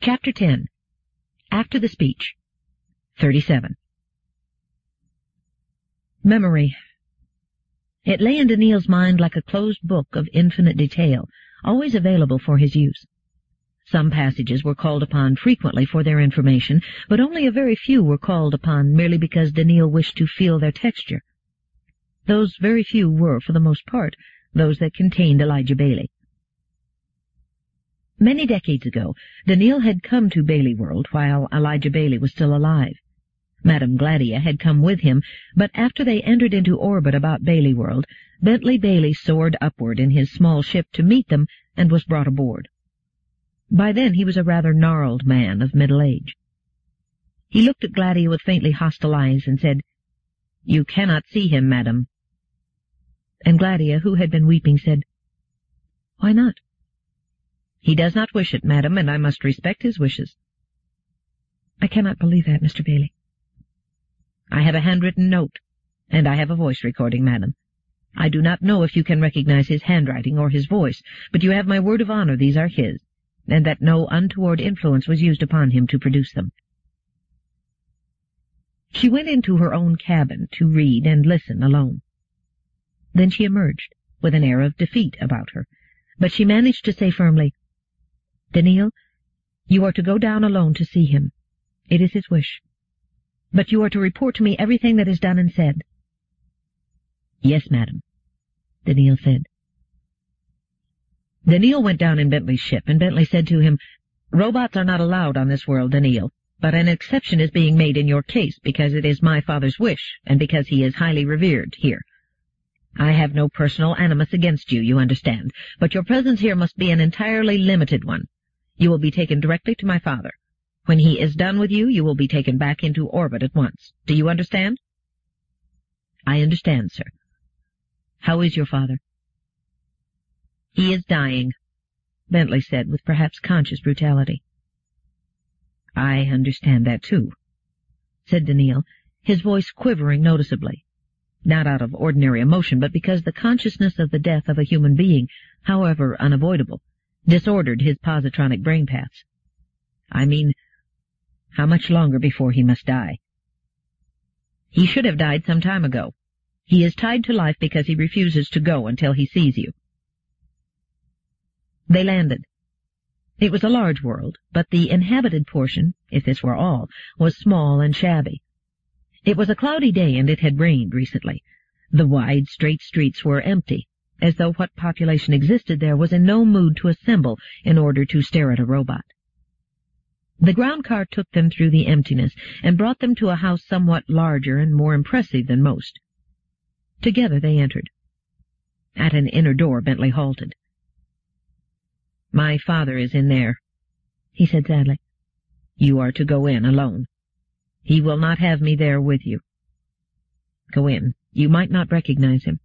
Chapter 10. After the Speech. 37. Memory. It lay in Daniil's mind like a closed book of infinite detail, always available for his use. Some passages were called upon frequently for their information, but only a very few were called upon merely because Daniil wished to feel their texture. Those very few were, for the most part, those that contained Elijah Bailey. Many decades ago, Daniil had come to Bailey World while Elijah Bailey was still alive. Madame Gladia had come with him, but after they entered into orbit about Bailey World, Bentley Bailey soared upward in his small ship to meet them and was brought aboard. By then he was a rather gnarled man of middle age. He looked at Gladia with faintly hostile eyes and said, "You cannot see him, madam." And Gladia, who had been weeping, said, "Why not?" "He does not wish it, madam, and I must respect his wishes." "I cannot believe that, Mr. Bailey." "I have a handwritten note, and I have a voice recording, madam. I do not know if you can recognize his handwriting or his voice, but you have my word of honor these are his, and that no untoward influence was used upon him to produce them." She went into her own cabin to read and listen alone. Then she emerged, with an air of defeat about her, but she managed to say firmly, "Daniil, you are to go down alone to see him. It is his wish. But you are to report to me everything that is done and said." "Yes, madam," Daniil said. Daniil went down in Bentley's ship, and Bentley said to him, "Robots are not allowed on this world, Daniil, but an exception is being made in your case because it is my father's wish, and because he is highly revered here. I have no personal animus against you, you understand, but your presence here must be an entirely limited one. You will be taken directly to my father. When he is done with you, you will be taken back into orbit at once. Do you understand?" "I understand, sir." "How is your father?" "He is dying," Bentley said with perhaps conscious brutality. "I understand that, too," said Daniil, his voice quivering noticeably, not out of ordinary emotion, but because the consciousness of the death of a human being, however unavoidable, disordered his positronic brain paths. "I mean, how much longer before he must die?" "He should have died some time ago. He is tied to life because he refuses to go until he sees you." They landed. It was a large world, but the inhabited portion, if this were all, was small and shabby. It was a cloudy day, and it had rained recently. The wide, straight streets were empty, as though what population existed there was in no mood to assemble in order to stare at a robot. The ground car took them through the emptiness and brought them to a house somewhat larger and more impressive than most. Together they entered. At an inner door Bentley halted. "My father is in there," he said sadly. "You are to go in alone. He will not have me there with you. Go in. You might not recognize him."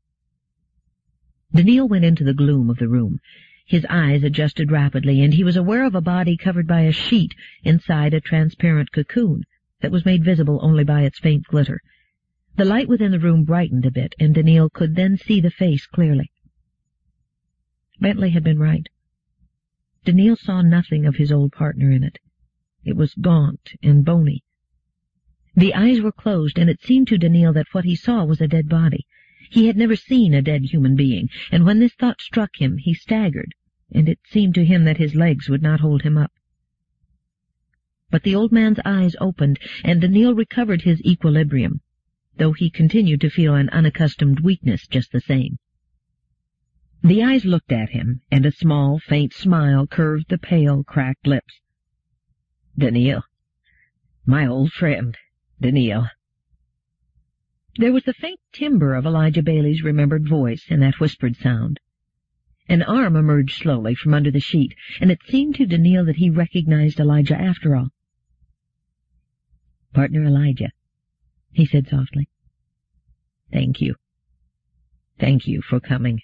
Daniil went into the gloom of the room. His eyes adjusted rapidly, and he was aware of a body covered by a sheet inside a transparent cocoon that was made visible only by its faint glitter. The light within the room brightened a bit, and Daniil could then see the face clearly. Bentley had been right. Daniil saw nothing of his old partner in it. It was gaunt and bony. The eyes were closed, and it seemed to Daniil that what he saw was a dead body. He had never seen a dead human being, and when this thought struck him, he staggered, and it seemed to him that his legs would not hold him up. But the old man's eyes opened, and Daniil recovered his equilibrium, though he continued to feel an unaccustomed weakness just the same. The eyes looked at him, and a small, faint smile curved the pale, cracked lips. "Daniil, my old friend, Daniil." There was the faint timbre of Elijah Bailey's remembered voice in that whispered sound. An arm emerged slowly from under the sheet, and it seemed to Daniil that he recognized Elijah after all. "Partner Elijah," he said softly. "Thank you. Thank you for coming.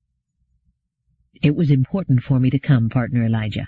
It was important for me to come, Partner Elijah.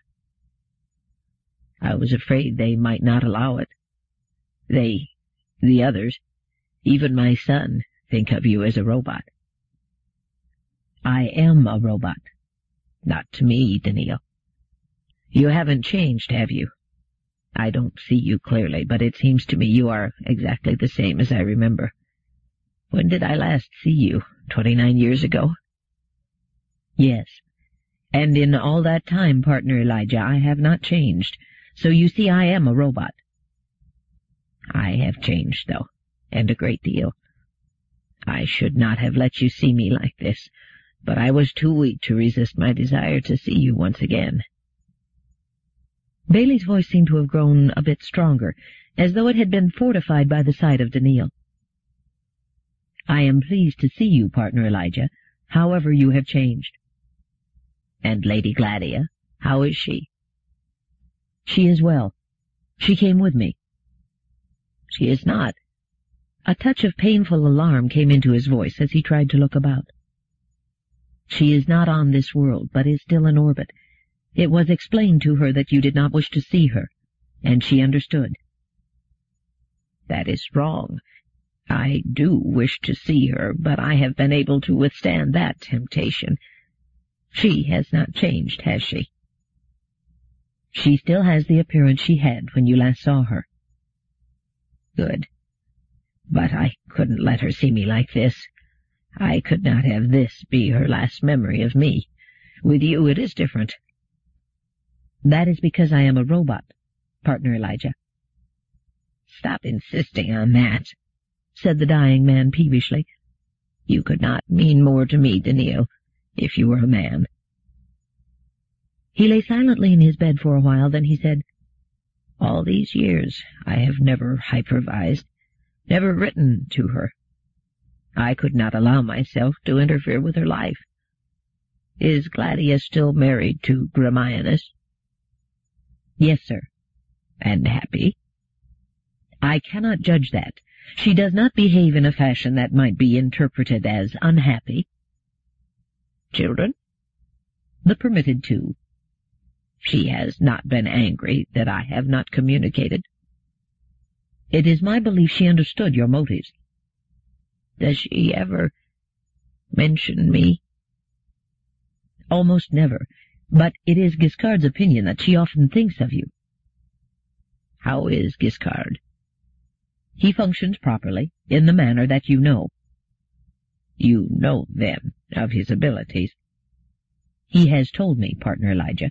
I was afraid they might not allow it. The others, even my son, think of you as a robot." "I am a robot." "Not to me, Daniil. You haven't changed, have you? I don't see you clearly, but it seems to me you are exactly the same as I remember. When did I last see you? 29 years ago? Yes. And in all that time, partner Elijah, I have not changed. So you see I am a robot. I have changed, though, and a great deal. I should not have let you see me like this, but I was too weak to resist my desire to see you once again. Bailey's voice seemed to have grown a bit stronger, as though it had been fortified by the sight of Daniil. I am pleased to see you, partner Elijah, however you have changed. And Lady Gladia, how is she? She is well. She came with me. She is not. A touch of painful alarm came into his voice as he tried to look about. She is not on this world, but is still in orbit. It was explained to her that you did not wish to see her, and she understood. That is wrong. I do wish to see her, but I have been able to withstand that temptation. She has not changed, has she? She still has the appearance she had when you last saw her. Good. But I couldn't let her see me like this. I could not have this be her last memory of me. With you it is different. That is because I am a robot, partner Elijah. Stop insisting on that, said the dying man peevishly. You could not mean more to me, Daniil, if you were a man. He lay silently in his bed for a while, then he said, All these years I have never hypervised, never written to her. I could not allow myself to interfere with her life. Is Gladia still married to Gramianus? Yes, sir. And happy? I cannot judge that. She does not behave in a fashion that might be interpreted as unhappy. Children? The permitted two. She has not been angry that I have not communicated. It is my belief she understood your motives. Does she ever mention me? Almost never, but it is Giscard's opinion that she often thinks of you. How is Giscard? He functions properly, in the manner that you know. You know, then, of his abilities? He has told me, partner Elijah.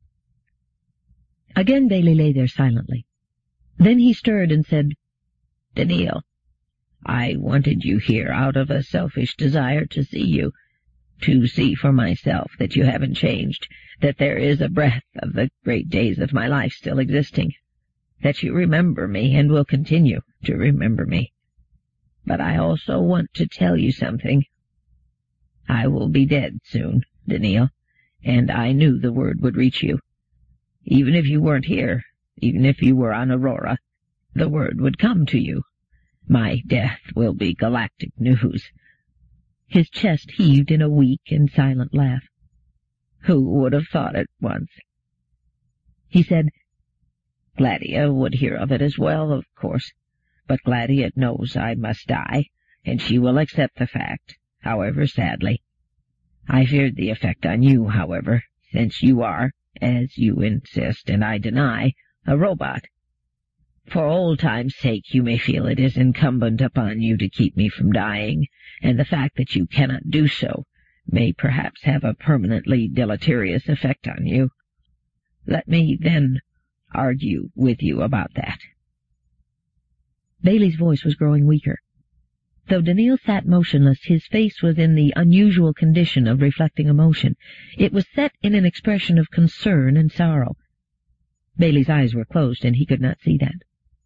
Again Bailey lay there silently. Then he stirred and said, Daniil, I wanted you here out of a selfish desire to see you, to see for myself that you haven't changed, that there is a breath of the great days of my life still existing, that you remember me and will continue to remember me. But I also want to tell you something. I will be dead soon, Daniil, and I knew the word would reach you. Even if you weren't here, even if you were on Aurora, the word would come to you. My death will be galactic news. His chest heaved in a weak and silent laugh. Who would have thought it once? He said, Gladia would hear of it as well, of course, but Gladia knows I must die, and she will accept the fact, however sadly. I feared the effect on you, however, since you are, as you insist and I deny, a robot. For old time's sake you may feel it is incumbent upon you to keep me from dying, and the fact that you cannot do so may perhaps have a permanently deleterious effect on you. Let me, then, argue with you about that. Bailey's voice was growing weaker. Though Daniil sat motionless, his face was in the unusual condition of reflecting emotion. It was set in an expression of concern and sorrow. Bailey's eyes were closed, and he could not see that.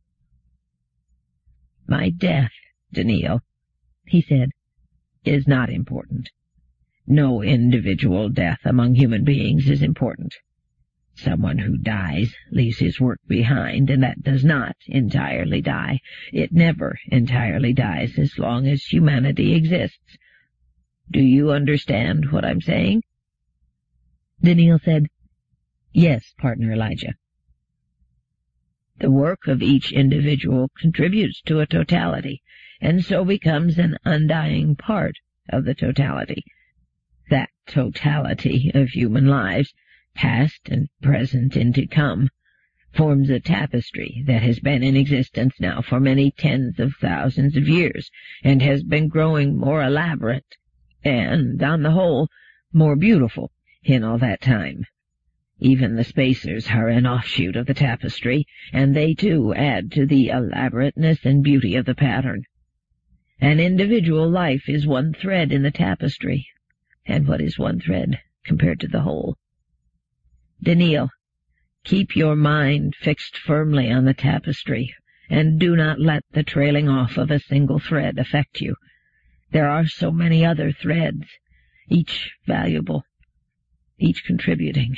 My death, Daniil, he said, is not important. No individual death among human beings is important. Someone who dies leaves his work behind, and that does not entirely die. It never entirely dies as long as humanity exists. Do you understand what I'm saying? Daniil said, Yes, partner Elijah. The work of each individual contributes to a totality, and so becomes an undying part of the totality. That totality of human lives past and present and to come, forms a tapestry that has been in existence now for many tens of thousands of years, and has been growing more elaborate, and, on the whole, more beautiful in all that time. Even the spacers are an offshoot of the tapestry, and they too add to the elaborateness and beauty of the pattern. An individual life is one thread in the tapestry, and what is one thread compared to the whole? Daniil, keep your mind fixed firmly on the tapestry, and do not let the trailing off of a single thread affect you. There are so many other threads, each valuable, each contributing.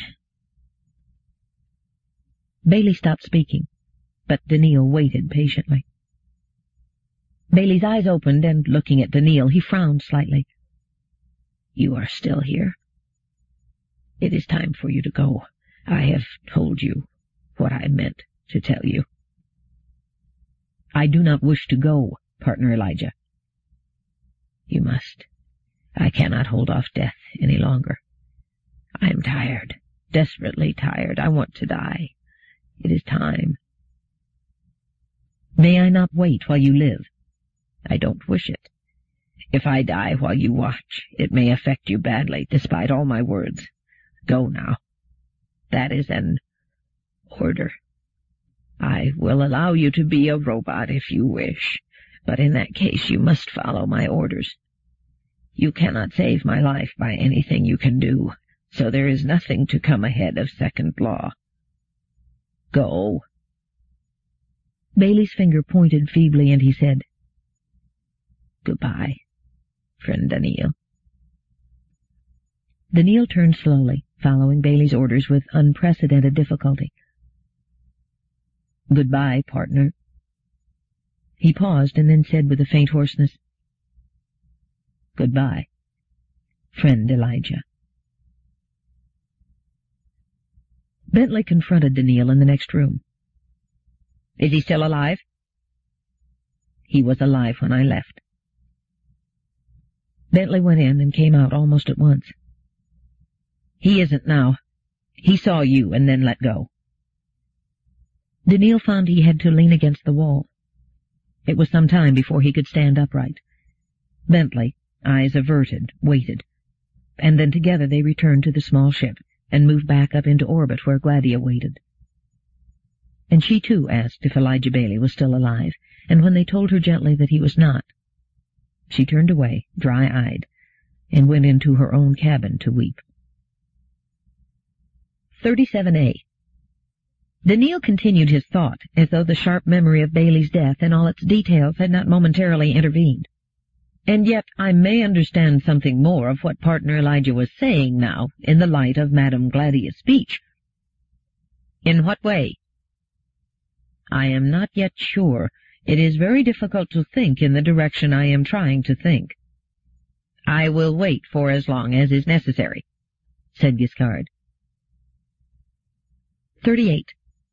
Bailey stopped speaking, but Daniil waited patiently. Bailey's eyes opened, and looking at Daniil, he frowned slightly. You are still here? It is time for you to go. I have told you what I meant to tell you. I do not wish to go, partner Elijah. You must. I cannot hold off death any longer. I am tired, desperately tired. I want to die. It is time. May I not wait while you live? I don't wish it. If I die while you watch, it may affect you badly, despite all my words. Go now. That is an order. I will allow you to be a robot if you wish, but in that case you must follow my orders. You cannot save my life by anything you can do, so there is nothing to come ahead of second law. Go. Bailey's finger pointed feebly, and he said, Goodbye, friend Daniil. Daniil turned slowly, following Bailey's orders with unprecedented difficulty. Goodbye, partner. He paused and then said with a faint hoarseness, Goodbye, friend Elijah. Bentley confronted Daniil in the next room. Is he still alive? He was alive when I left. Bentley went in and came out almost at once. He isn't now. He saw you and then let go. Daniil found he had to lean against the wall. It was some time before he could stand upright. Bentley, eyes averted, waited, and then together they returned to the small ship and moved back up into orbit where Gladia waited. And she too asked if Elijah Bailey was still alive, and when they told her gently that he was not, she turned away, dry-eyed, and went into her own cabin to weep. 37A. Daniil continued his thought, as though the sharp memory of Bailey's death and all its details had not momentarily intervened. And yet I may understand something more of what partner Elijah was saying now, in the light of Madame Gladia's speech. In what way? I am not yet sure. It is very difficult to think in the direction I am trying to think. I will wait for as long as is necessary, said Giscard. 38.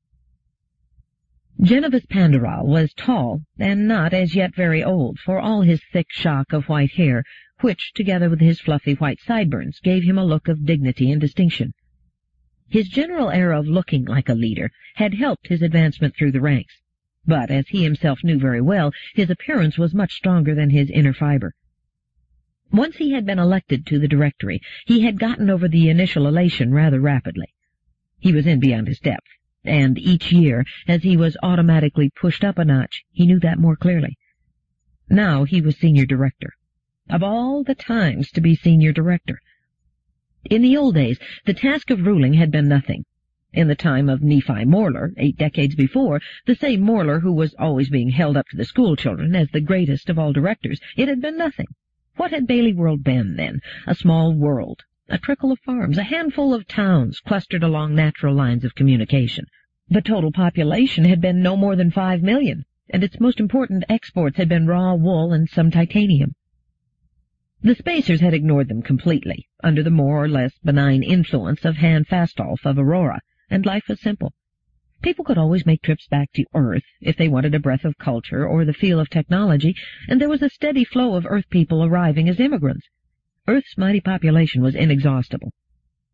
Genovus Pandaral was tall, and not as yet very old, for all his thick shock of white hair, which, together with his fluffy white sideburns, gave him a look of dignity and distinction. His general air of looking like a leader had helped his advancement through the ranks, but, as he himself knew very well, his appearance was much stronger than his inner fiber. Once he had been elected to the Directory, he had gotten over the initial elation rather rapidly. He was in beyond his depth, and each year, as he was automatically pushed up a notch, he knew that more clearly. Now he was senior director. Of all the times to be senior director! In the old days, the task of ruling had been nothing. In the time of Nephi Morler, 8 decades before, the same Morler who was always being held up to the school children as the greatest of all directors, it had been nothing. What had Bailey World been, then? A small world, a trickle of farms, a handful of towns clustered along natural lines of communication. The total population had been no more than 5 million, and its most important exports had been raw wool and some titanium. The Spacers had ignored them completely, under the more or less benign influence of Han Fastolf of Aurora, and life was simple. People could always make trips back to Earth if they wanted a breath of culture or the feel of technology, and there was a steady flow of Earth people arriving as immigrants. Earth's mighty population was inexhaustible.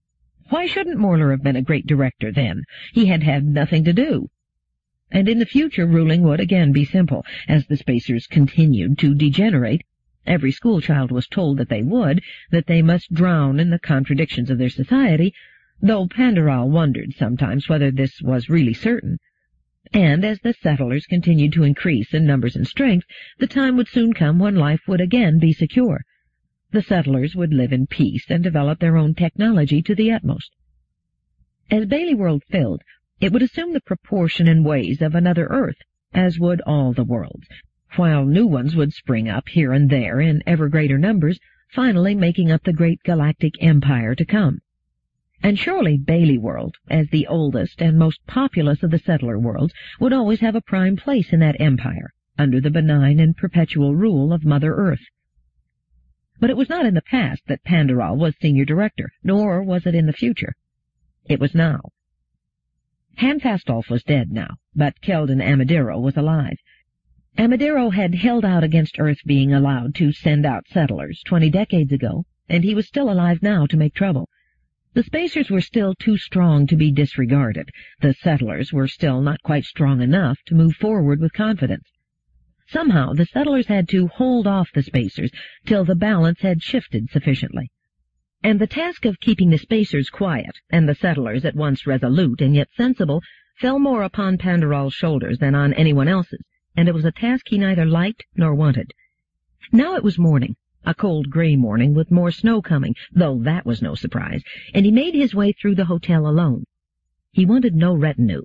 Why shouldn't Morler have been a great director then? He had had nothing to do. And in the future ruling would again be simple. As the Spacers continued to degenerate, every schoolchild was told that they must drown in the contradictions of their society, though Pandaral wondered sometimes whether this was really certain. And as the settlers continued to increase in numbers and strength, the time would soon come when life would again be secure. The settlers would live in peace and develop their own technology to the utmost. As Bailey World filled, it would assume the proportion and ways of another Earth, as would all the worlds, while new ones would spring up here and there in ever greater numbers, finally making up the great galactic empire to come. And surely Bailey World, as the oldest and most populous of the settler worlds, would always have a prime place in that empire, under the benign and perpetual rule of Mother Earth. But it was not in the past that Pandaral was senior director, nor was it in the future. It was now. Han Fastolf was dead now, but Keldon Amadero was alive. Amadero had held out against Earth being allowed to send out settlers 20 decades ago, and he was still alive now to make trouble. The Spacers were still too strong to be disregarded. The settlers were still not quite strong enough to move forward with confidence. Somehow the settlers had to hold off the Spacers till the balance had shifted sufficiently. And the task of keeping the Spacers quiet, and the settlers at once resolute and yet sensible, fell more upon Pandaral's shoulders than on anyone else's, and it was a task he neither liked nor wanted. Now it was morning, a cold gray morning with more snow coming, though that was no surprise, and he made his way through the hotel alone. He wanted no retinue.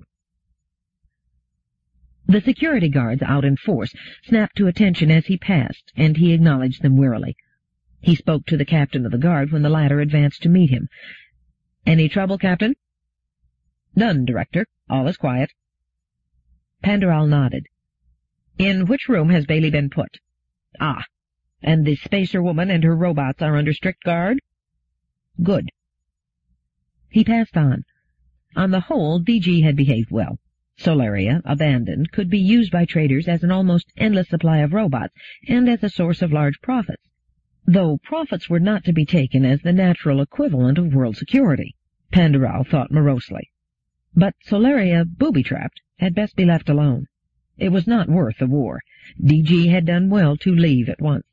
The security guards out in force snapped to attention as he passed, and he acknowledged them wearily. He spoke to the captain of the guard when the latter advanced to meet him. "Any trouble, Captain?" "None, Director. All is quiet." Pandaral nodded. "In which room has Bailey been put?" "Ah. And the Spacer woman and her robots are under strict guard?" "Good." He passed on. On the whole, DG had behaved well. Solaria, abandoned, could be used by traders as an almost endless supply of robots and as a source of large profits, though profits were not to be taken as the natural equivalent of world security, Pandaral thought morosely. But Solaria, booby-trapped, had best be left alone. It was not worth the war. DG had done well to leave at once,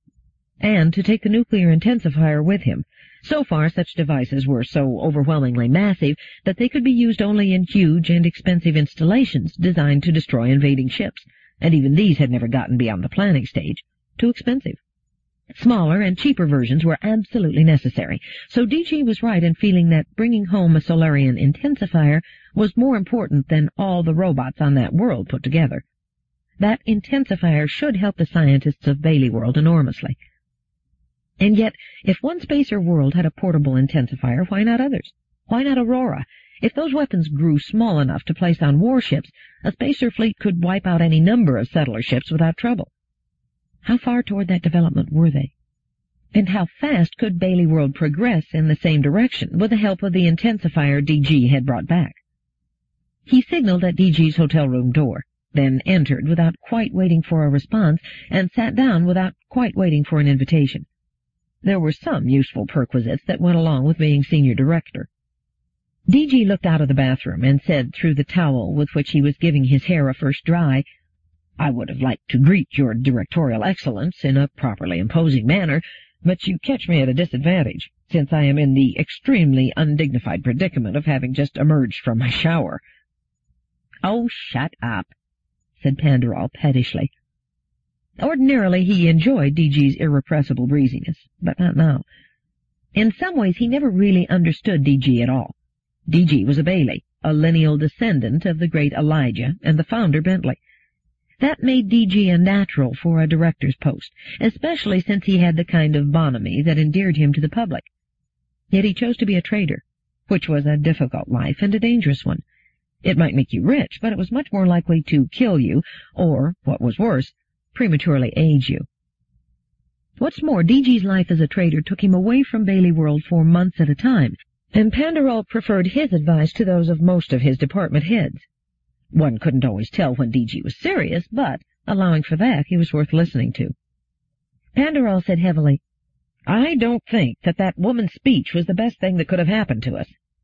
and to take the nuclear intensifier with him. So far such devices were so overwhelmingly massive that they could be used only in huge and expensive installations designed to destroy invading ships, and even these had never gotten beyond the planning stage. Too expensive. Smaller and cheaper versions were absolutely necessary, so DG was right in feeling that bringing home a Solarian intensifier was more important than all the robots on that world put together. That intensifier should help the scientists of Bailey World enormously. And yet, if one Spacer world had a portable intensifier, why not others? Why not Aurora? If those weapons grew small enough to place on warships, a Spacer fleet could wipe out any number of settler ships without trouble. How far toward that development were they? And how fast could Bailey World progress in the same direction with the help of the intensifier DG had brought back? He signaled at DG's hotel room door, then entered without quite waiting for a response, and sat down without quite waiting for an invitation. There were some useful perquisites that went along with being senior director. DG looked out of the bathroom and said through the towel with which he was giving his hair a first dry, "I would have liked to greet your directorial excellence in a properly imposing manner, but you catch me at a disadvantage, since I am in the extremely undignified predicament of having just emerged from my shower." "Oh, shut up," said Pandaral pettishly. Ordinarily he enjoyed DG's irrepressible breeziness, but not now. In some ways he never really understood DG at all. DG was a Bailey, a lineal descendant of the great Elijah and the founder Bentley. That made DG a natural for a director's post, especially since he had the kind of bonhomie that endeared him to the public. Yet he chose to be a trader, which was a difficult life and a dangerous one. It might make you rich, but it was much more likely to kill you, or, what was worse, prematurely age you. What's more, DG's life as a trader took him away from Bailey World for months at a time, and Pandaral preferred his advice to those of most of his department heads. One couldn't always tell when DG was serious, but, allowing for that, he was worth listening to. Pandaral said heavily, "I don't think that woman's speech was the best thing that could have happened to us.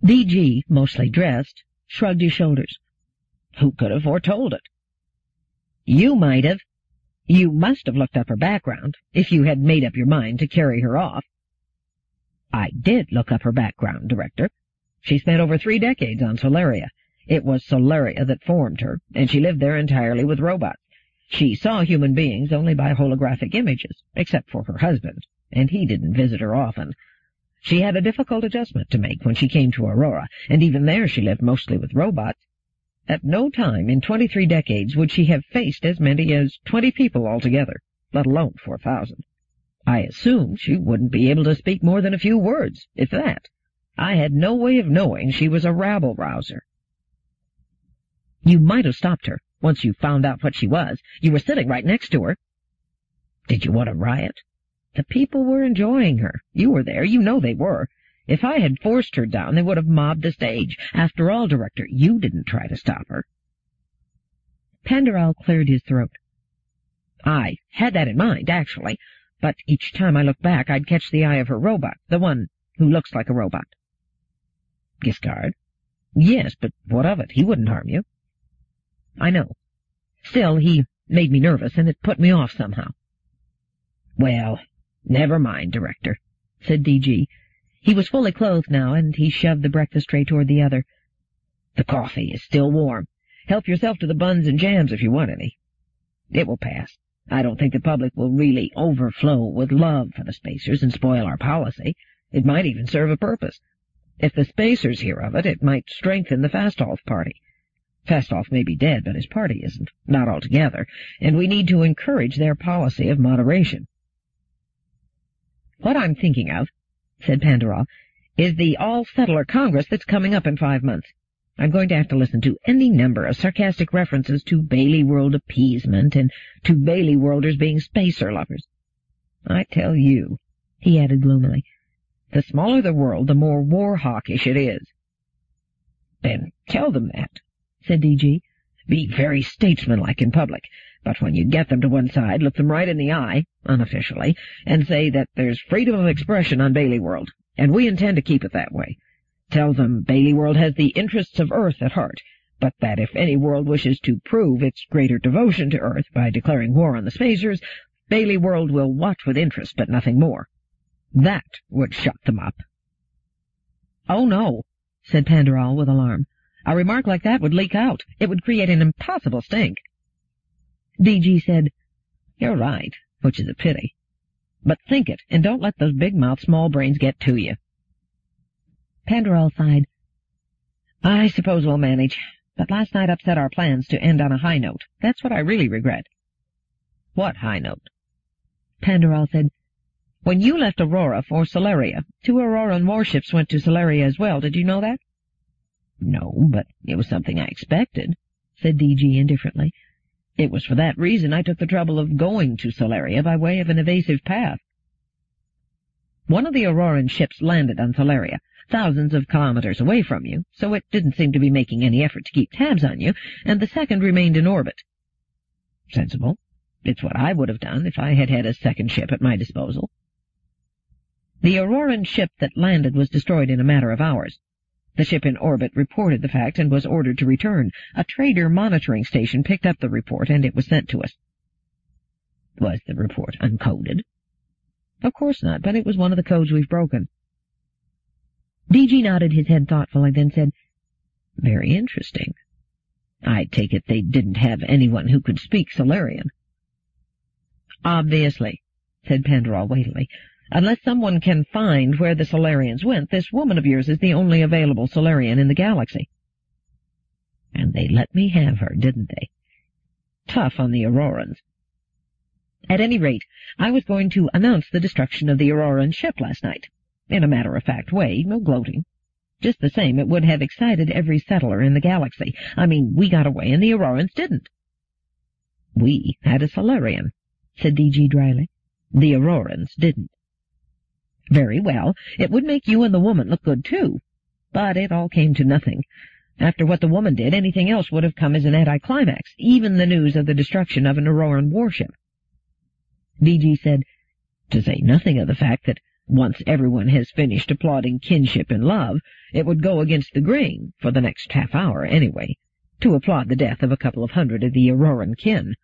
DG, mostly dressed, shrugged his shoulders. Who could have foretold it? You might have. You must have looked up her background, if you had made up your mind to carry her off. I did look up her background, Director. She spent over 3 decades on Solaria. It was Solaria that formed her, and she lived there entirely with robots. She saw human beings only by holographic images, except for her husband, and he didn't visit her often. She had a difficult adjustment to make when she came to Aurora, and even there she lived mostly with robots. At no time in 23 decades would she have faced as many as 20 people altogether, let alone 4,000. I assumed she wouldn't be able to speak more than a few words, if that. I had no way of knowing she was a rabble-rouser. You might have stopped her, once you found out what she was. You were sitting right next to her. Did you want a riot? The people were enjoying her. You were there. You know they were. If I had forced her down, they would have mobbed the stage. After all, Director, you didn't try to stop her. Panderal cleared his throat. I had that in mind, actually, but each time I looked back, I'd catch the eye of her robot, the one who looks like a robot. Giscard? Yes, but what of it? He wouldn't harm you. I know. Still, he made me nervous, and it put me off somehow. Well, never mind, Director, said DG. He was fully clothed now, and he shoved the breakfast tray toward the other. The coffee is still warm. Help yourself to the buns and jams if you want any. It will pass. I don't think the public will really overflow with love for the Spacers and spoil our policy. It might even serve a purpose. If the Spacers hear of it, it might strengthen the Fastolf party. Fastolf may be dead, but his party isn't, not altogether, and we need to encourage their policy of moderation. What I'm thinking of, said Panderal, is the All-Settler Congress that's coming up in 5 months. I'm going to have to listen to any number of sarcastic references to Bailey World appeasement and to Bailey Worlders being spacer lovers. I tell you, he added gloomily, the smaller the world, the more war-hawkish it is. Then tell them that, said DG. Be very statesmanlike in public, but when you get them to one side, look them right in the eye, unofficially, and say that there's freedom of expression on Bailey World, and we intend to keep it that way. Tell them Bailey World has the interests of Earth at heart, but that if any world wishes to prove its greater devotion to Earth by declaring war on the Spacers, Bailey World will watch with interest, but nothing more. That would shut them up. Oh, no, said Panderal with alarm. A remark like that would leak out. It would create an impossible stink. DG said, You're right, which is a pity. But think it, and don't let those big-mouthed small brains get to you. Panderal sighed. I suppose we'll manage, but last night upset our plans to end on a high note. That's what I really regret. What high note? Panderal said, When you left Aurora for Solaria, 2 Auroran warships went to Solaria as well. Did you know that? No, but it was something I expected, said DG indifferently. It was for that reason I took the trouble of going to Solaria by way of an evasive path. One of the Auroran ships landed on Solaria, thousands of kilometers away from you, so it didn't seem to be making any effort to keep tabs on you, and the second remained in orbit. Sensible. It's what I would have done if I had had a second ship at my disposal. The Auroran ship that landed was destroyed in a matter of hours. The ship in orbit reported the fact and was ordered to return. A trader monitoring station picked up the report, and it was sent to us. Was the report uncoded? Of course not, but it was one of the codes we've broken. DG nodded his head thoughtfully, then said, Very interesting. I take it they didn't have anyone who could speak Solarian. Obviously, said Panderal weightily. Unless someone can find where the Solarians went, this woman of yours is the only available Solarian in the galaxy. And they let me have her, didn't they? Tough on the Aurorans. At any rate, I was going to announce the destruction of the Auroran ship last night. In a matter-of-fact way, no gloating. Just the same, it would have excited every settler in the galaxy. I mean, we got away and the Aurorans didn't. We had a Solarian, said DG dryly. The Aurorans didn't. Very well, it would make you and the woman look good, too. But it all came to nothing. After what the woman did, anything else would have come as an anticlimax, even the news of the destruction of an Auroran warship. DG said, To say nothing of the fact that Once everyone has finished applauding kinship and love, it would go against the grain, for the next half-hour anyway, to applaud the death of a couple of hundred of the Auroran kin.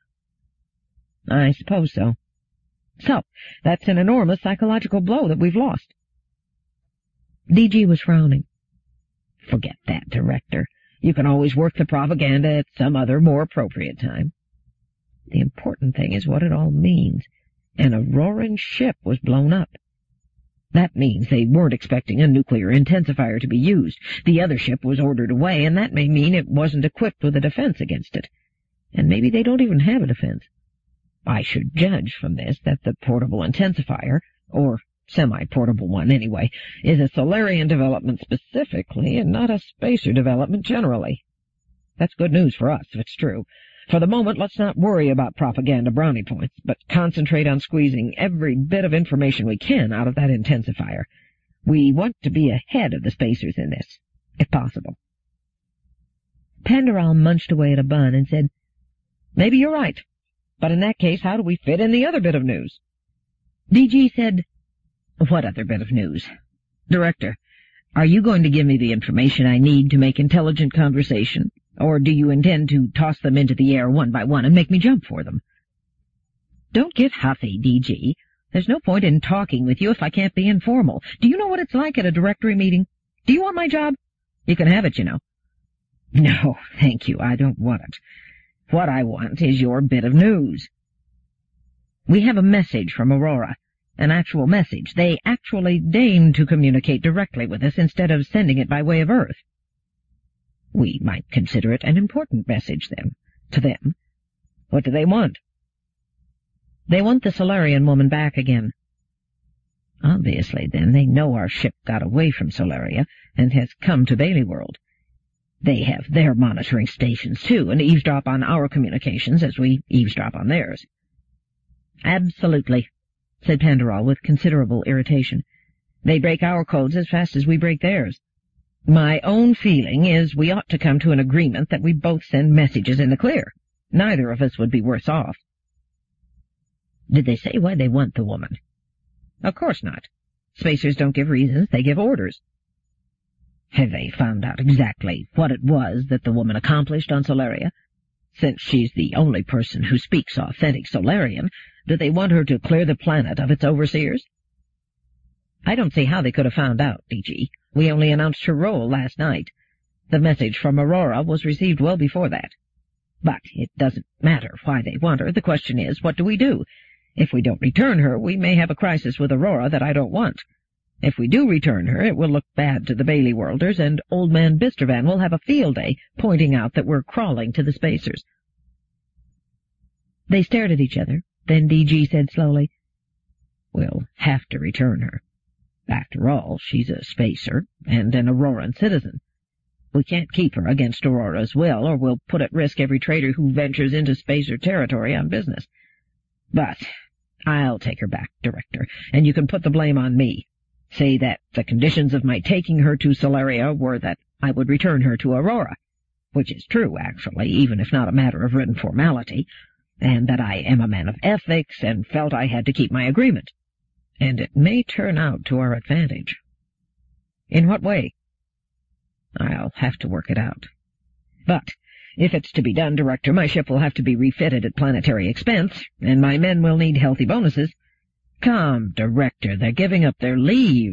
I suppose so. So, that's an enormous psychological blow that we've lost. DG was frowning. Forget that, Director. You can always work the propaganda at some other, more appropriate time. The important thing is what it all means. An Auroran ship was blown up. That means they weren't expecting a nuclear intensifier to be used. The other ship was ordered away, and that may mean it wasn't equipped with a defense against it. And maybe they don't even have a defense. I should judge from this that the portable intensifier, or semi-portable one anyway, is a Solarian development specifically and not a spacer development generally. That's good news for us, if it's true. For the moment, let's not worry about propaganda brownie points, but concentrate on squeezing every bit of information we can out of that intensifier. We want to be ahead of the spacers in this, if possible. Pandaral munched away at a bun and said, Maybe you're right, but in that case, how do we fit in the other bit of news? DG said, What other bit of news? Director, are you going to give me the information I need to make intelligent conversation? Or do you intend to toss them into the air one by one and make me jump for them? Don't get huffy, DG. There's no point in talking with you if I can't be informal. Do you know what it's like at a directory meeting? Do you want my job? You can have it, you know. No, thank you, I don't want it. What I want is your bit of news. We have a message from Aurora. An actual message. They actually deign to communicate directly with us instead of sending it by way of Earth. We might consider it an important message, then, to them. What do they want? They want the Solarian woman back again. Obviously, then, they know our ship got away from Solaria and has come to Bailey World. They have their monitoring stations, too, and eavesdrop on our communications as we eavesdrop on theirs. Absolutely, said Pandaral with considerable irritation. They break our codes as fast as we break theirs. My own feeling is we ought to come to an agreement that we both send messages in the clear. Neither of us would be worse off. Did they say why they want the woman? Of course not. Spacers don't give reasons, they give orders. Have they found out exactly what it was that the woman accomplished on Solaria? Since she's the only person who speaks authentic Solarian, do they want her to clear the planet of its overseers? I don't see how they could have found out, DG. We only announced her role last night. The message from Aurora was received well before that. But it doesn't matter why they want her. The question is, what do we do? If we don't return her, we may have a crisis with Aurora that I don't want. If we do return her, it will look bad to the Bailey Worlders, and Old Man Bistervan will have a field day pointing out that we're crawling to the spacers. They stared at each other. Then DG said slowly, We'll have to return her. After all, she's a spacer and an Auroran citizen. We can't keep her against Aurora's will, or we'll put at risk every trader who ventures into spacer territory on business. But I'll take her back, Director, and you can put the blame on me. Say that the conditions of my taking her to Solaria were that I would return her to Aurora, which is true, actually, even if not a matter of written formality, and that I am a man of ethics and felt I had to keep my agreement. And it may turn out to our advantage. In what way? I'll have to work it out. But if it's to be done, Director, my ship will have to be refitted at planetary expense, and my men will need healthy bonuses. Come, Director, they're giving up their leave.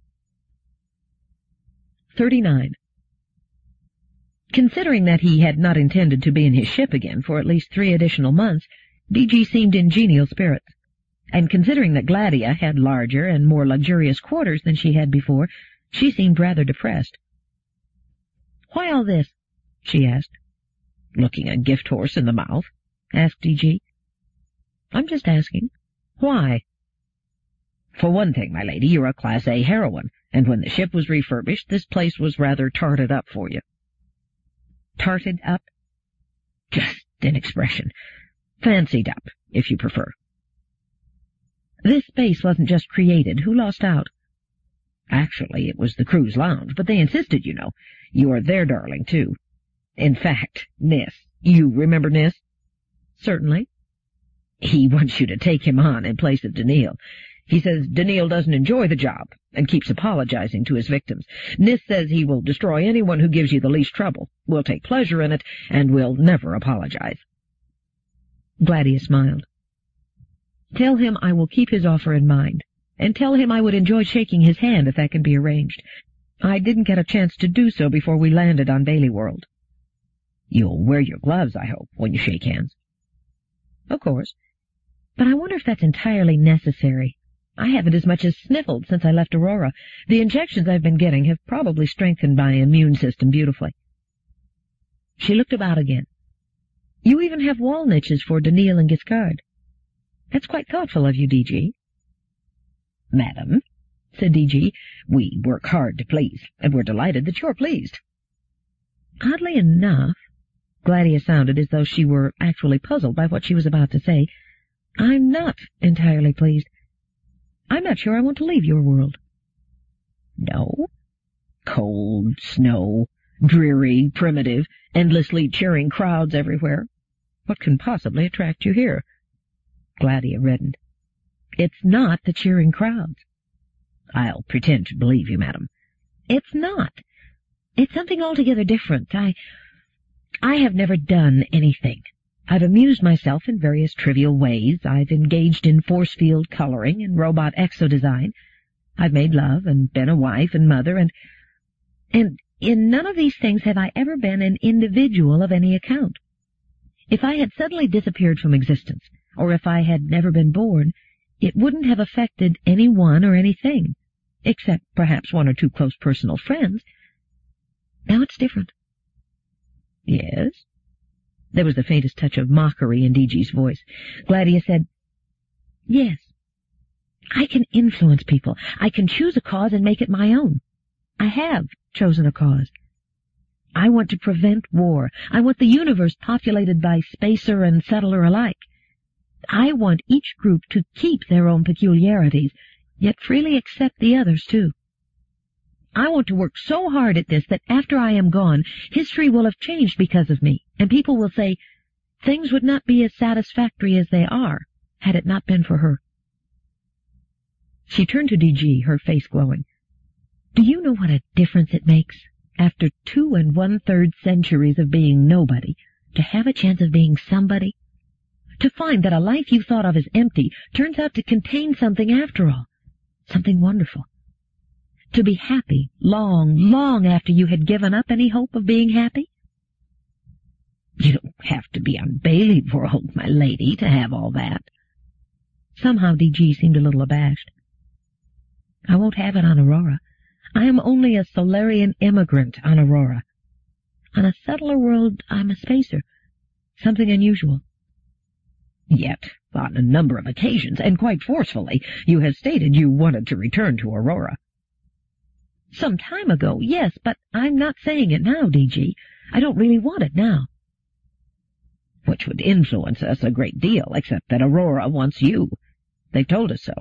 39. Considering that he had not intended to be in his ship again for at least 3 additional months, DG seemed in genial spirits. And considering that Gladia had larger and more luxurious quarters than she had before, she seemed rather depressed. "Why all this?" she asked. "Looking a gift horse in the mouth?" asked DG. "I'm just asking. Why?" "For one thing, my lady, you're a Class A heroine, and when the ship was refurbished, this place was rather tarted up for you." "Tarted up?" "Just an expression. Fancied up, if you prefer." "This space wasn't just created. Who lost out?" "Actually, it was the crew's lounge, but they insisted, you know. You are their darling, too. In fact, Nis, you remember Nis?" "Certainly." "He wants you to take him on in place of Daniil. He says Daniil doesn't enjoy the job and keeps apologizing to his victims. Nis says he will destroy anyone who gives you the least trouble. We'll take pleasure in it, and we'll never apologize. Gladia smiled. Tell him I will keep his offer in mind, and tell him I would enjoy shaking his hand if that can be arranged. I didn't get a chance to do so before we landed on Bailey World. You'll wear your gloves, I hope, when you shake hands. Of course. But I wonder if that's entirely necessary. I haven't as much as sniffled since I left Aurora. The injections I've been getting have probably strengthened my immune system beautifully. She looked about again. You even have wall niches for Daniil and Giscard. That's quite thoughtful of you, D.G. Madam, said D.G., we work hard to please, and we're delighted that you're pleased. Oddly enough, Gladia sounded as though she were actually puzzled by what she was about to say. I'm not entirely pleased. I'm not sure I want to leave your world. No? Cold, snow, dreary, primitive, endlessly cheering crowds everywhere. What can possibly attract you here? Gladia reddened. It's not the cheering crowds. I'll pretend to believe you, madam. It's not. It's something altogether different. I have never done anything. I've amused myself in various trivial ways. I've engaged in force field coloring and robot exodesign. I've made love and been a wife and mother, and in none of these things have I ever been an individual of any account. If I had suddenly disappeared from existence, or if I had never been born, it wouldn't have affected anyone or anything, except perhaps one or two close personal friends. Now it's different. Yes? There was the faintest touch of mockery in D.G.'s voice. Gladia said, Yes. I can influence people. I can choose a cause and make it my own. I have chosen a cause. I want to prevent war. I want the universe populated by spacer and settler alike. I want each group to keep their own peculiarities, yet freely accept the others, too. I want to work so hard at this that after I am gone, history will have changed because of me, and people will say, things would not be as satisfactory as they are, had it not been for her. She turned to D.G., her face glowing. Do you know what a difference it makes, after 2 1/3 centuries of being nobody, to have a chance of being somebody? To find that a life you thought of as empty turns out to contain something after all, something wonderful. To be happy long, long after you had given up any hope of being happy? You don't have to be on Bailey World, my lady, to have all that. Somehow D.G. seemed a little abashed. I won't have it on Aurora. I am only a Solarian immigrant on Aurora. On a settler world, I'm a spacer. Something unusual. Yet, on a number of occasions, and quite forcefully, you have stated you wanted to return to Aurora. Some time ago, yes, but I'm not saying it now, D.G. I don't really want it now. Which would influence us a great deal, except that Aurora wants you. They've told us so.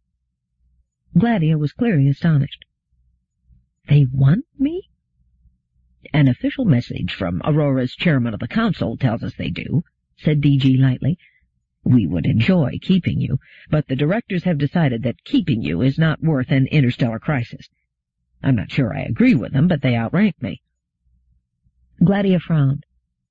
Gladia was clearly astonished. They want me? An official message from Aurora's chairman of the council tells us they do, said D.G. lightly. We would enjoy keeping you, but the directors have decided that keeping you is not worth an interstellar crisis. I'm not sure I agree with them, but they outrank me. Gladia frowned.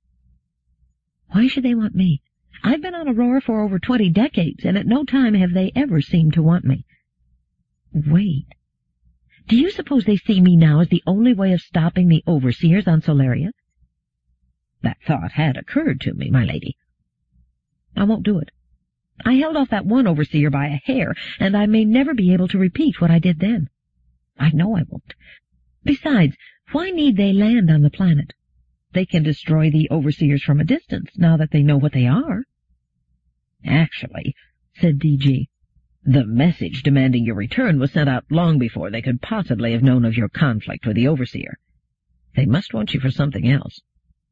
Why should they want me? I've been on Aurora for over 20 decades, and at no time have they ever seemed to want me. Wait. Do you suppose they see me now as the only way of stopping the overseers on Solaria? That thought had occurred to me, my lady. I won't do it. I held off that one overseer by a hair, and I may never be able to repeat what I did then. I know I won't. Besides, why need they land on the planet? They can destroy the overseers from a distance, now that they know what they are. Actually, said D.G., the message demanding your return was sent out long before they could possibly have known of your conflict with the overseer. They must want you for something else.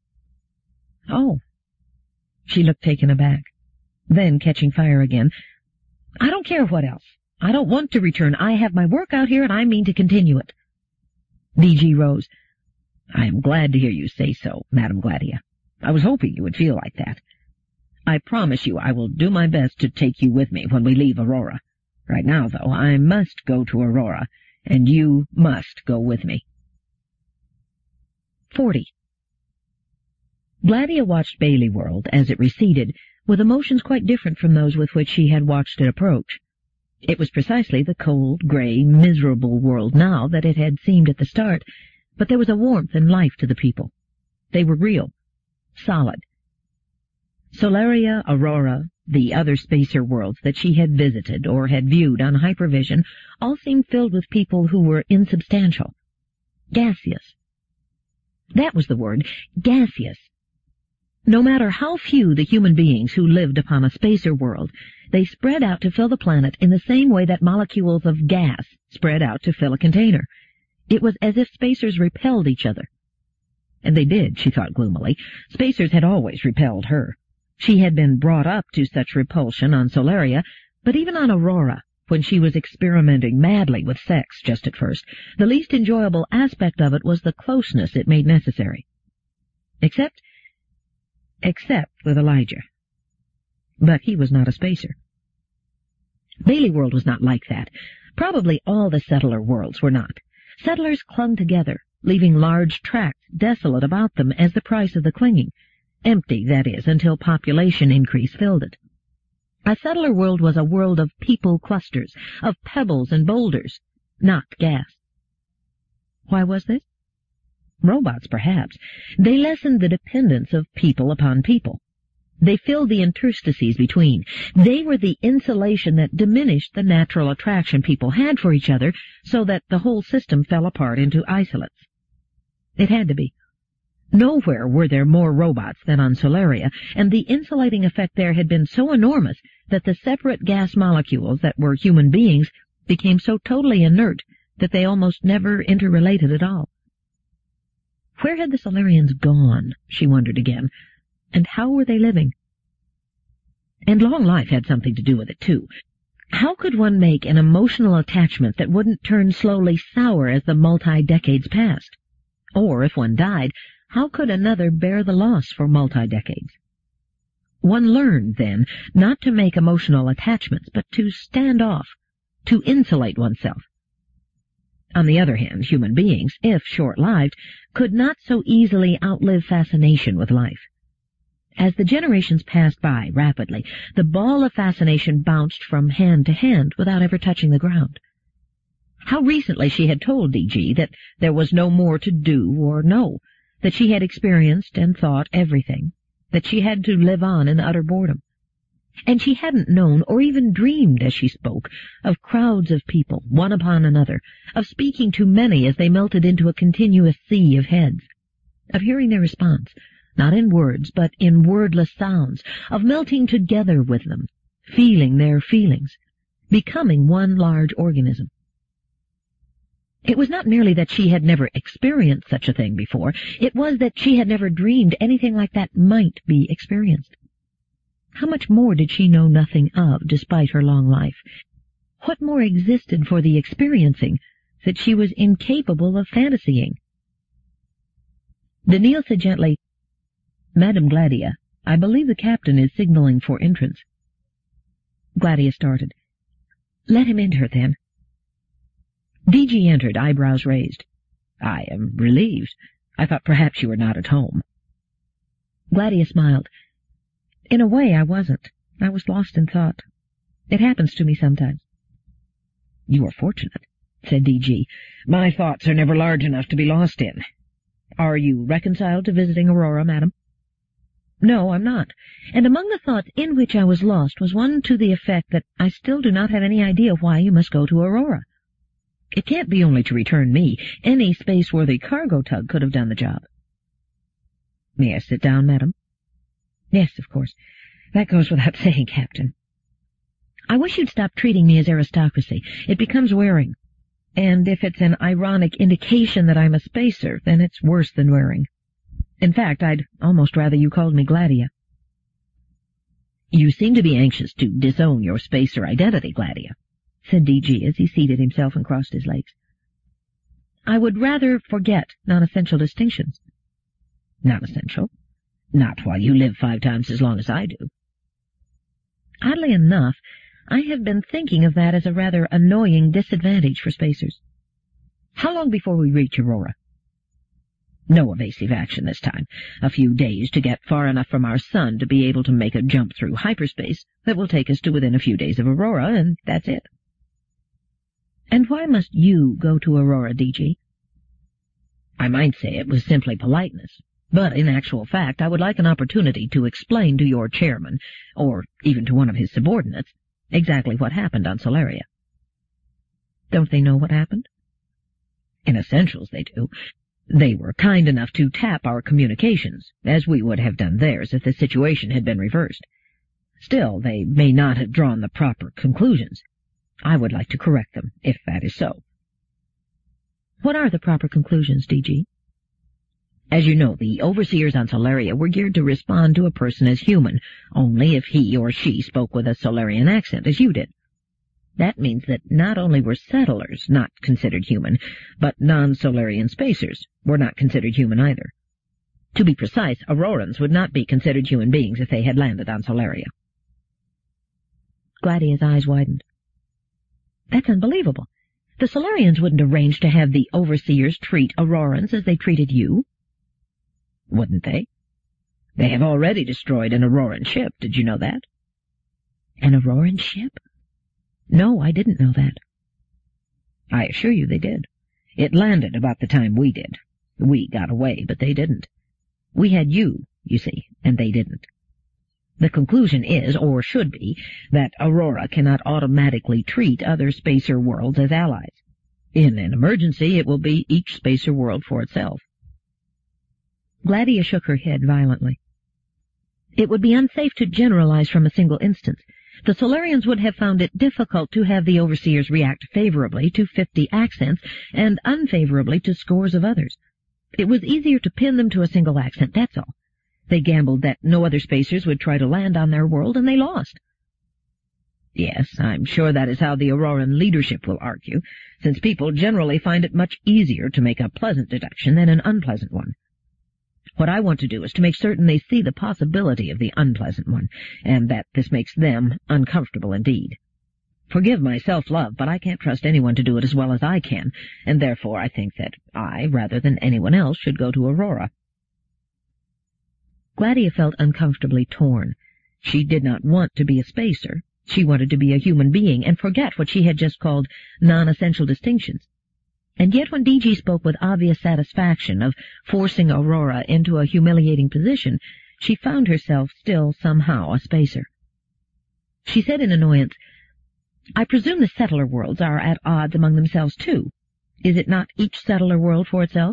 Oh. She looked taken aback. Then, catching fire again, I don't care what else. I don't want to return. I have my work out here, and I mean to continue it. D.G. rose. I am glad to hear you say so, Madam Gladia. I was hoping you would feel like that. I promise you I will do my best to take you with me when we leave Aurora. Right now, though, I must go to Aurora, and you must go with me. 40. Gladia watched Bailey World as it receded, with emotions quite different from those with which she had watched it approach. It was precisely the cold, gray, miserable world now that it had seemed at the start, but there was a warmth and life to the people. They were real, solid. Solaria, Aurora, the other spacer worlds that she had visited or had viewed on hypervision all seemed filled with people who were insubstantial, gaseous. That was the word, gaseous. No matter how few the human beings who lived upon a spacer world, they spread out to fill the planet in the same way that molecules of gas spread out to fill a container. It was as if spacers repelled each other. And they did, she thought gloomily. Spacers had always repelled her. She had been brought up to such repulsion on Solaria, but even on Aurora, when she was experimenting madly with sex just at first, the least enjoyable aspect of it was the closeness it made necessary. Except with Elijah. But he was not a spacer. Bailey World was not like that. Probably all the settler worlds were not. Settlers clung together, leaving large tracts desolate about them as the price of the clinging. Empty, that is, until population increase filled it. A settler world was a world of people clusters, of pebbles and boulders, not gas. Why was this? Robots, perhaps. They lessened the dependence of people upon people. They filled the interstices between. They were the insulation that diminished the natural attraction people had for each other, so that the whole system fell apart into isolates. It had to be. Nowhere were there more robots than on Solaria, and the insulating effect there had been so enormous that the separate gas molecules that were human beings became so totally inert that they almost never interrelated at all. Where had the Solarians gone, she wondered again, and how were they living? And long life had something to do with it, too. How could one make an emotional attachment that wouldn't turn slowly sour as the multi-decades passed? Or, if one died, how could another bear the loss for multi-decades? One learned, then, not to make emotional attachments, but to stand off, to insulate oneself. On the other hand, human beings, if short-lived, could not so easily outlive fascination with life. As the generations passed by rapidly, the ball of fascination bounced from hand to hand without ever touching the ground. How recently she had told D.G. that there was no more to do or know, that she had experienced and thought everything, that she had to live on in utter boredom. And she hadn't known or even dreamed as she spoke of crowds of people, one upon another, of speaking to many as they melted into a continuous sea of heads, of hearing their response, not in words, but in wordless sounds, of melting together with them, feeling their feelings, becoming one large organism. It was not merely that she had never experienced such a thing before, it was that she had never dreamed anything like that might be experienced. How much more did she know nothing of, despite her long life? What more existed for the experiencing that she was incapable of fantasying? Daniil said gently, "Madame Gladia, I believe the captain is signaling for entrance." Gladia started. "Let him enter, then." D.G. entered, eyebrows raised. "I am relieved. I thought perhaps you were not at home." Gladia smiled. "In a way, I wasn't. I was lost in thought. It happens to me sometimes." "You are fortunate," said D.G. "My thoughts are never large enough to be lost in. Are you reconciled to visiting Aurora, madam?" "No, I'm not. And among the thoughts in which I was lost was one to the effect that I still do not have any idea why you must go to Aurora. It can't be only to return me. Any space-worthy cargo tug could have done the job." "May I sit down, madam?" "Yes, of course. That goes without saying, Captain." "I wish you'd stop treating me as aristocracy. It becomes wearing. And if it's an ironic indication that I'm a spacer, then it's worse than wearing. In fact, I'd almost rather you called me Gladia." "You seem to be anxious to disown your spacer identity, Gladia," said D.G. as he seated himself and crossed his legs. "I would rather forget non-essential distinctions." "Non-essential? Not while you live 5 times as long as I do." Oddly enough, I have been thinking of that as a rather annoying disadvantage for spacers. How long before we reach Aurora? No evasive action this time. A few days to get far enough from our sun to be able to make a jump through hyperspace that will take us to within a few days of Aurora, and that's it. And why must you go to Aurora, DG? I might say it was simply politeness, but in actual fact I would like an opportunity to explain to your chairman, or even to one of his subordinates, exactly what happened on Solaria. Don't they know what happened? In essentials they do. They were kind enough to tap our communications, as we would have done theirs if the situation had been reversed. Still, they may not have drawn the proper conclusions. I would like to correct them, if that is so. What are the proper conclusions, DG? As you know, the overseers on Solaria were geared to respond to a person as human, only if he or she spoke with a Solarian accent, as you did. That means that not only were settlers not considered human, but non-Solarian spacers were not considered human either. To be precise, Aurorans would not be considered human beings if they had landed on Solaria. Gladia's eyes widened. That's unbelievable. The Solarians wouldn't arrange to have the overseers treat Aurorans as they treated you. Wouldn't they? They have already destroyed an Auroran ship. Did you know that? An Auroran ship? No, I didn't know that. I assure you they did. It landed about the time we did. We got away, but they didn't. We had you see, and they didn't. The conclusion is, or should be, that Aurora cannot automatically treat other spacer worlds as allies. In an emergency, it will be each spacer world for itself. Gladia shook her head violently. It would be unsafe to generalize from a single instance. The Solarians would have found it difficult to have the overseers react favorably to 50 accents and unfavorably to scores of others. It was easier to pin them to a single accent, that's all. They gambled that no other spacers would try to land on their world, and they lost. Yes, I'm sure that is how the Auroran leadership will argue, since people generally find it much easier to make a pleasant deduction than an unpleasant one. What I want to do is to make certain they see the possibility of the unpleasant one, and that this makes them uncomfortable indeed. Forgive my self-love, but I can't trust anyone to do it as well as I can, and therefore I think that I, rather than anyone else, should go to Aurora. Gladia felt uncomfortably torn. She did not want to be a spacer. She wanted to be a human being and forget what she had just called non-essential distinctions. And yet when DG spoke with obvious satisfaction of forcing Aurora into a humiliating position, she found herself still somehow a spacer. She said in annoyance, I presume the settler worlds are at odds among themselves too. Is it not each settler world for itself?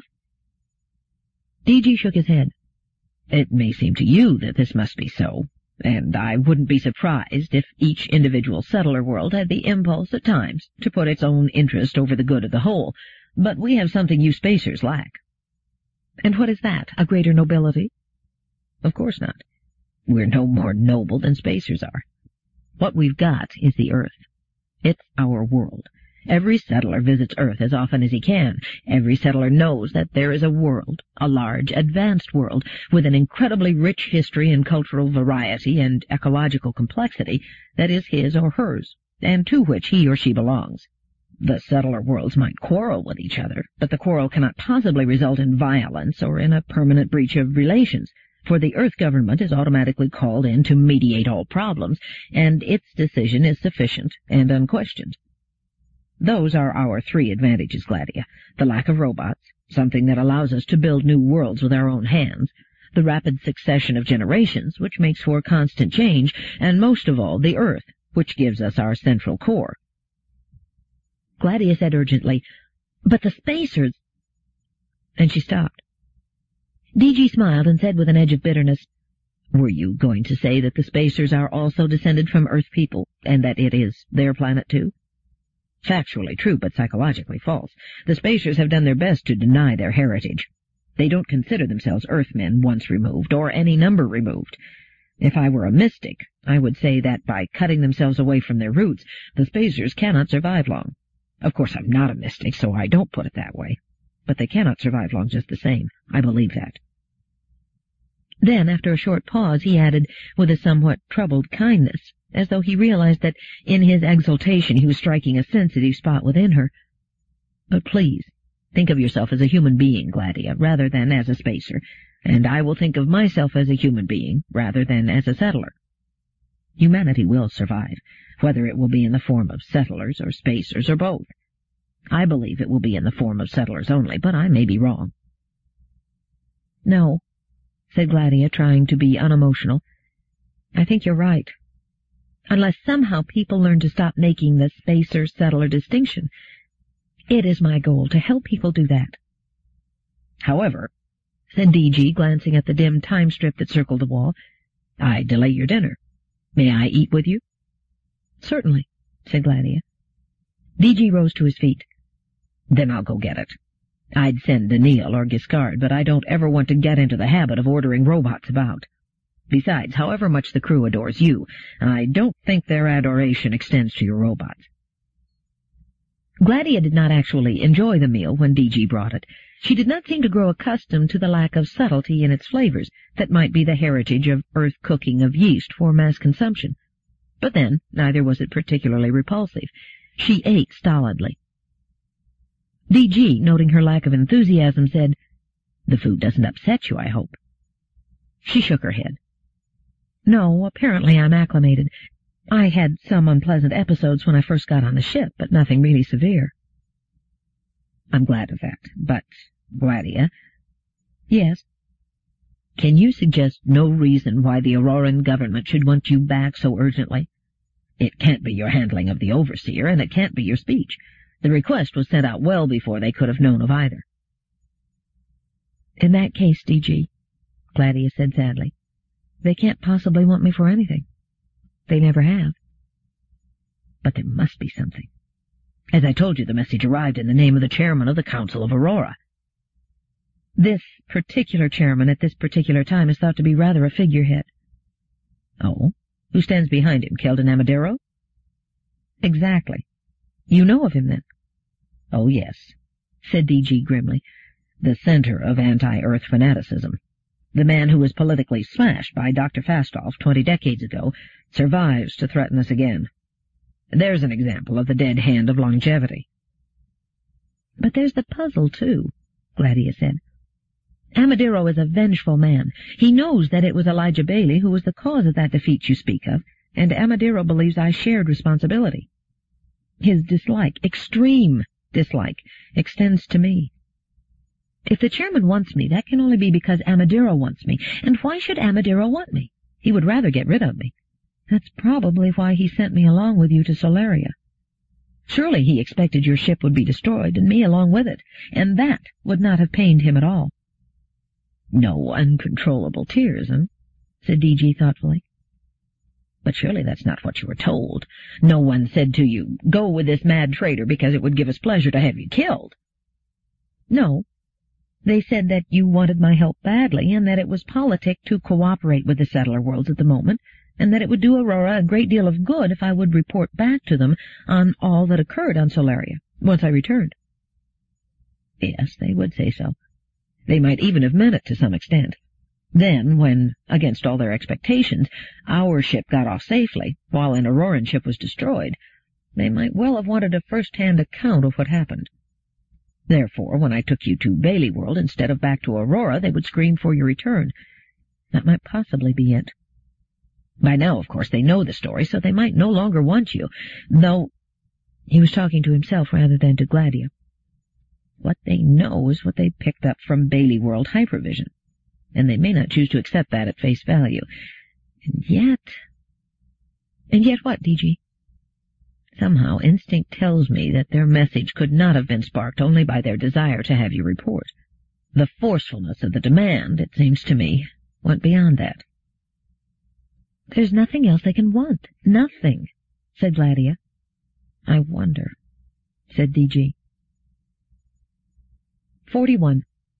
DG shook his head. It may seem to you that this must be so, and I wouldn't be surprised if each individual settler world had the impulse at times to put its own interest over the good of the whole, but we have something you spacers lack. And what is that? A greater nobility? Of course not. We're no more noble than spacers are. What we've got is the Earth. It's our world. Every settler visits Earth as often as he can. Every settler knows that there is a world, a large, advanced world, with an incredibly rich history and cultural variety and ecological complexity that is his or hers, and to which he or she belongs. The settler worlds might quarrel with each other, but the quarrel cannot possibly result in violence or in a permanent breach of relations, for the Earth government is automatically called in to mediate all problems, and its decision is sufficient and unquestioned. Those are our three advantages, Gladia. The lack of robots, something that allows us to build new worlds with our own hands, the rapid succession of generations, which makes for constant change, and most of all, the Earth, which gives us our central core. Gladia said urgently, But the spacers... And she stopped. DG smiled and said with an edge of bitterness, Were you going to say that the spacers are also descended from Earth people, and that it is their planet too? Factually true, but psychologically false. The spacers have done their best to deny their heritage. They don't consider themselves Earthmen once removed, or any number removed. If I were a mystic, I would say that by cutting themselves away from their roots, the spacers cannot survive long. Of course, I'm not a mystic, so I don't put it that way. But they cannot survive long just the same. I believe that. Then, after a short pause, he added, with a somewhat troubled kindness, as though he realized that in his exultation he was striking a sensitive spot within her. "But please, think of yourself as a human being, Gladia, rather than as a spacer, and I will think of myself as a human being, rather than as a settler. Humanity will survive, whether it will be in the form of settlers or spacers or both. I believe it will be in the form of settlers only, but I may be wrong." "No," said Gladia, trying to be unemotional. "I think you're right. Unless somehow people learn to stop making the spacer-settler distinction. It is my goal to help people do that." "However," said D.G., glancing at the dim time strip that circled the wall, "I delay your dinner. May I eat with you?" "Certainly," said Gladia. D.G. rose to his feet. "Then I'll go get it. I'd send Daniil or Giscard, but I don't ever want to get into the habit of ordering robots about. Besides, however much the crew adores you, I don't think their adoration extends to your robots." Gladia did not actually enjoy the meal when D.G. brought it. She did not seem to grow accustomed to the lack of subtlety in its flavors that might be the heritage of earth cooking of yeast for mass consumption. But then, neither was it particularly repulsive. She ate stolidly. D.G., noting her lack of enthusiasm, said, "The food doesn't upset you, I hope." She shook her head. "No, apparently I'm acclimated. I had some unpleasant episodes when I first got on the ship, but nothing really severe." "I'm glad of that. But, Gladia—" "Yes?" "Can you suggest no reason why the Auroran government should want you back so urgently? It can't be your handling of the Overseer, and it can't be your speech. The request was sent out well before they could have known of either." "In that case, D.G., Gladia said sadly, they can't possibly want me for anything. They never have." "But there must be something. As I told you, the message arrived in the name of the chairman of the Council of Aurora." "This particular chairman at this particular time is thought to be rather a figurehead." "Oh? Who stands behind him, Keldon Amadero?" "Exactly. You know of him, then?" "Oh, yes," said D.G. grimly. "The center of anti-Earth fanaticism. The man who was politically smashed by Dr. Fastolf 20 decades ago survives to threaten us again. There's an example of the dead hand of longevity." "But there's the puzzle, too," Gladia said. "Amadero is a vengeful man. He knows that it was Elijah Bailey who was the cause of that defeat you speak of, and Amadero believes I shared responsibility. His dislike, extreme dislike, extends to me. If the chairman wants me, that can only be because Amadero wants me. And why should Amadero want me? He would rather get rid of me. That's probably why he sent me along with you to Solaria. Surely he expected your ship would be destroyed, and me along with it, and that would not have pained him at all." "No uncontrollable tears, said D.G. thoughtfully. "But surely that's not what you were told. No one said to you, 'Go with this mad traitor because it would give us pleasure to have you killed.'" "No. They said that you wanted my help badly, and that it was politic to cooperate with the settler worlds at the moment, and that it would do Aurora a great deal of good if I would report back to them on all that occurred on Solaria, once I returned." "Yes, they would say so. They might even have meant it to some extent. Then, when, against all their expectations, our ship got off safely, while an Auroran ship was destroyed, they might well have wanted a first-hand account of what happened. Therefore, when I took you to Bailey World instead of back to Aurora, they would scream for your return. That might possibly be it. By now, of course, they know the story, so they might no longer want you, though—" He was talking to himself rather than to Gladia. "What they know is what they picked up from Bailey World Hypervision, and they may not choose to accept that at face value. And yet—" "And yet what, D.G.? "Somehow instinct tells me that their message could not have been sparked only by their desire to have you report. The forcefulness of the demand, it seems to me, went beyond that." "There's nothing else they can want. Nothing," said Gladia. "I wonder," said D.G. 41.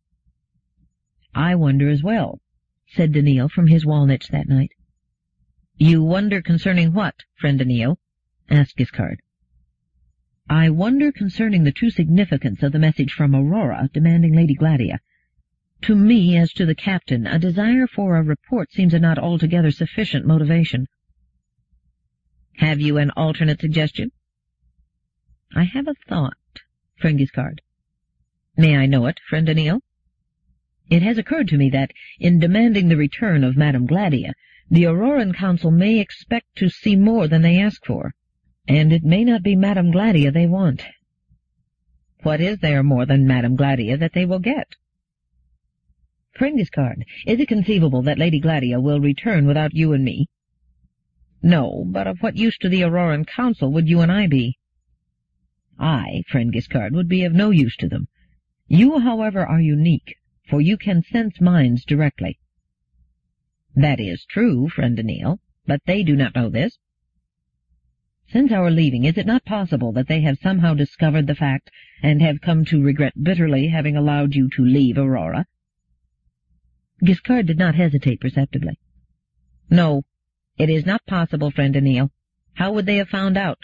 "I wonder as well," said Daniil from his wall niche that night. "You wonder concerning what, friend Daniil?" asked Giscard. "I wonder concerning the true significance of the message from Aurora demanding Lady Gladia. To me, as to the captain, a desire for a report seems a not altogether sufficient motivation." Have you an alternate suggestion? I have a thought, friend Giscard. May I know it, friend Daniil? It has occurred to me that, in demanding the return of Madame Gladia, the Auroran Council may expect to see more than they ask for, and it may not be Madame Gladia they want. What is there more than Madame Gladia that they will get? Friend Giscard, is it conceivable that Lady Gladia will return without you and me? No, but of what use to the Auroran Council would you and I be? I, friend Giscard, would be of no use to them. You, however, are unique, for you can sense minds directly. That is true, friend Daniil, but they do not know this. Since our leaving, is it not possible that they have somehow discovered the fact, and have come to regret bitterly having allowed you to leave Aurora? Giscard did not hesitate perceptibly. No, it is not possible, friend Daniil. How would they have found out?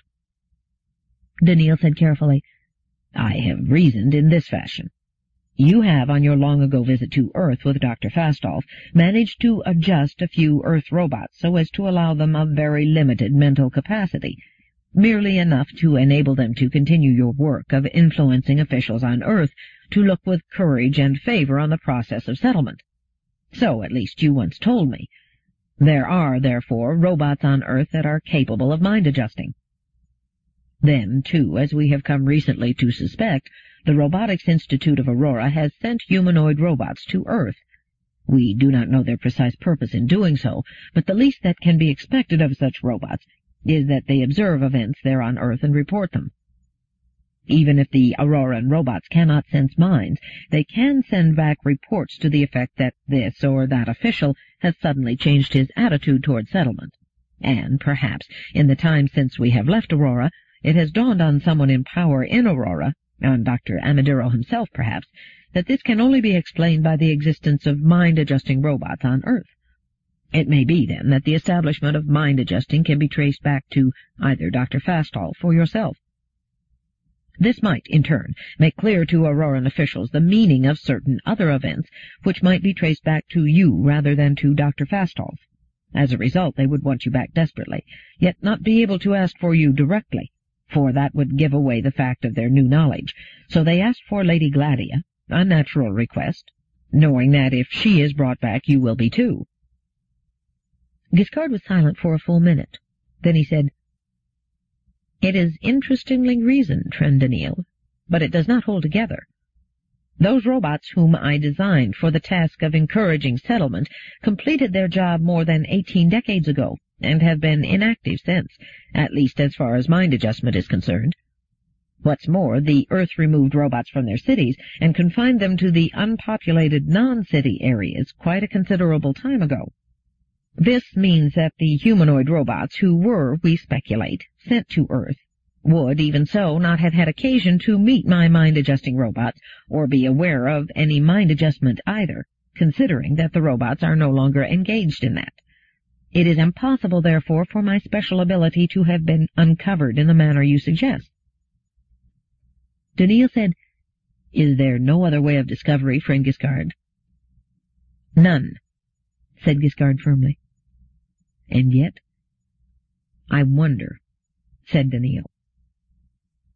Daniil said carefully, I have reasoned in this fashion. You have, on your long-ago visit to Earth with Dr. Fastolf, managed to adjust a few Earth robots so as to allow them a very limited mental capacity, merely enough to enable them to continue your work of influencing officials on Earth to look with courage and favor on the process of settlement. So, at least, you once told me. There are, therefore, robots on Earth that are capable of mind-adjusting. Then, too, as we have come recently to suspect, the Robotics Institute of Aurora has sent humanoid robots to Earth. We do not know their precise purpose in doing so, but the least that can be expected of such robots is that they observe events there on Earth and report them. Even if the Auroran robots cannot sense minds, they can send back reports to the effect that this or that official has suddenly changed his attitude toward settlement, and, perhaps, in the time since we have left Aurora, it has dawned on someone in power in Aurora, on Dr. Amadiro himself perhaps, that this can only be explained by the existence of mind-adjusting robots on Earth. It may be, then, that the establishment of mind-adjusting can be traced back to either Dr. Fastolf or yourself. This might, in turn, make clear to Auroran officials the meaning of certain other events which might be traced back to you rather than to Dr. Fastolf. As a result, they would want you back desperately, yet not be able to ask for you directly, for that would give away the fact of their new knowledge. So they asked for Lady Gladia, a natural request, knowing that if she is brought back you will be too. Giscard was silent for a full minute. Then he said, It is interestingly reasoned, friend Daniil, but it does not hold together. Those robots whom I designed for the task of encouraging settlement completed their job more than 18 decades ago, and have been inactive since, at least as far as mind adjustment is concerned. What's more, the Earth removed robots from their cities and confined them to the unpopulated non-city areas quite a considerable time ago. This means that the humanoid robots who were, we speculate, sent to Earth would, even so, not have had occasion to meet my mind-adjusting robots or be aware of any mind adjustment either, considering that the robots are no longer engaged in that. It is impossible, therefore, for my special ability to have been uncovered in the manner you suggest. Daniil said, Is there no other way of discovery, friend Giscard? None, said Giscard firmly. And yet, I wonder, said Daniil.